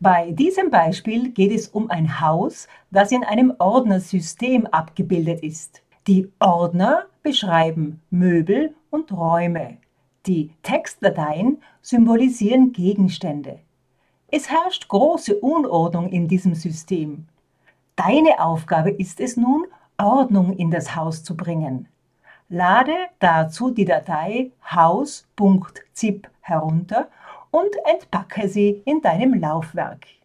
Bei diesem Beispiel geht es um ein Haus, das in einem Ordnersystem abgebildet ist. Die Ordner beschreiben Möbel und Räume. Die Textdateien symbolisieren Gegenstände. Es herrscht große Unordnung in diesem System. Deine Aufgabe ist es nun, Ordnung in das Haus zu bringen. Lade dazu die Datei haus.zip herunter und entpacke sie in deinem Laufwerk.